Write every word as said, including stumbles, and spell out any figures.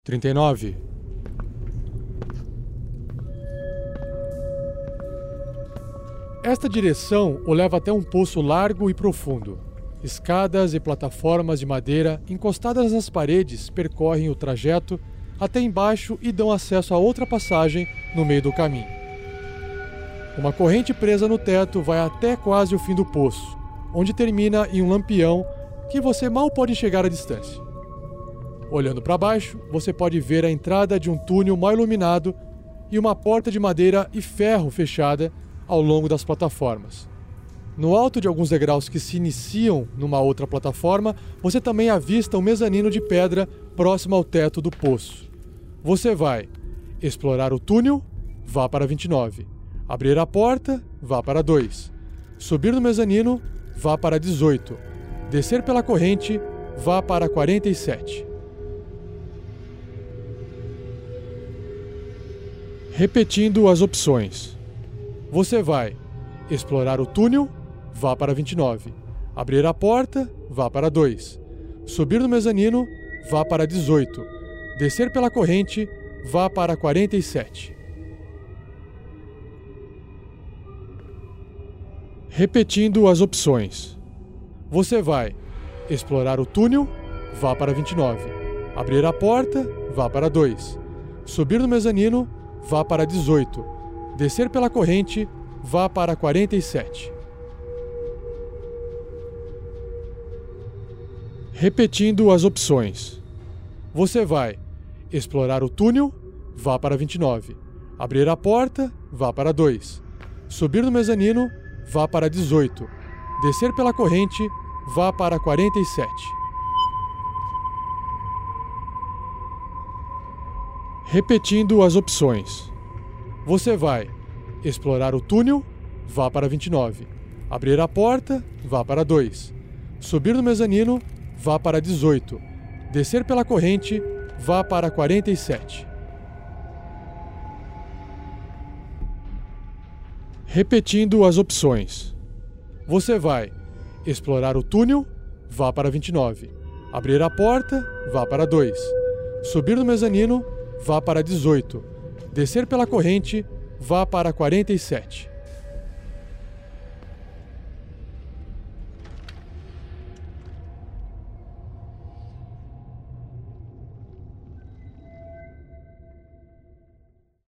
trinta e nove. Esta direção o leva até um poço largo e profundo. Escadas e plataformas de madeira encostadas nas paredes percorrem o trajeto até embaixo e dão acesso a outra passagem no meio do caminho. Uma corrente presa no teto vai até quase o fim do poço, onde termina em um lampião que você mal pode enxergar à distância. Olhando para baixo, você pode ver a entrada de um túnel mal iluminado e uma porta de madeira e ferro fechada ao longo das plataformas. No alto de alguns degraus que se iniciam numa outra plataforma, você também avista um mezanino de pedra próximo ao teto do poço. Você vai explorar o túnel, vá para vinte e nove. Abrir a porta, vá para dois. Subir no mezanino, vá para dezoito. Descer pela corrente, vá para quarenta e sete. Repetindo as opções. Você vai explorar o túnel, vá para vinte e nove. Abrir a porta, vá para dois. Subir no mezanino, vá para dezoito. Descer pela corrente, vá para quarenta e sete. Repetindo as opções. Você vai explorar o túnel, vá para vinte e nove. Abrir a porta, vá para dois. Subir no mezanino, vá para dezoito. Descer pela corrente, vá para quarenta e sete. Repetindo as opções. Você vai explorar o túnel, vá para vinte e nove. Abrir a porta, vá para dois. Subir no mezanino, vá para dezoito. Descer pela corrente, vá para quarenta e sete. Repetindo as opções. Você vai explorar o túnel, vá para vinte e nove. Abrir a porta, vá para dois. Subir no mezanino, vá para dezoito. Descer pela corrente, vá para quarenta e sete. Repetindo as opções. Você vai explorar o túnel, vá para vinte e nove. Abrir a porta, vá para dois. Subir no mezanino, vá para dezoito. Descer pela corrente, vá para quarenta e sete.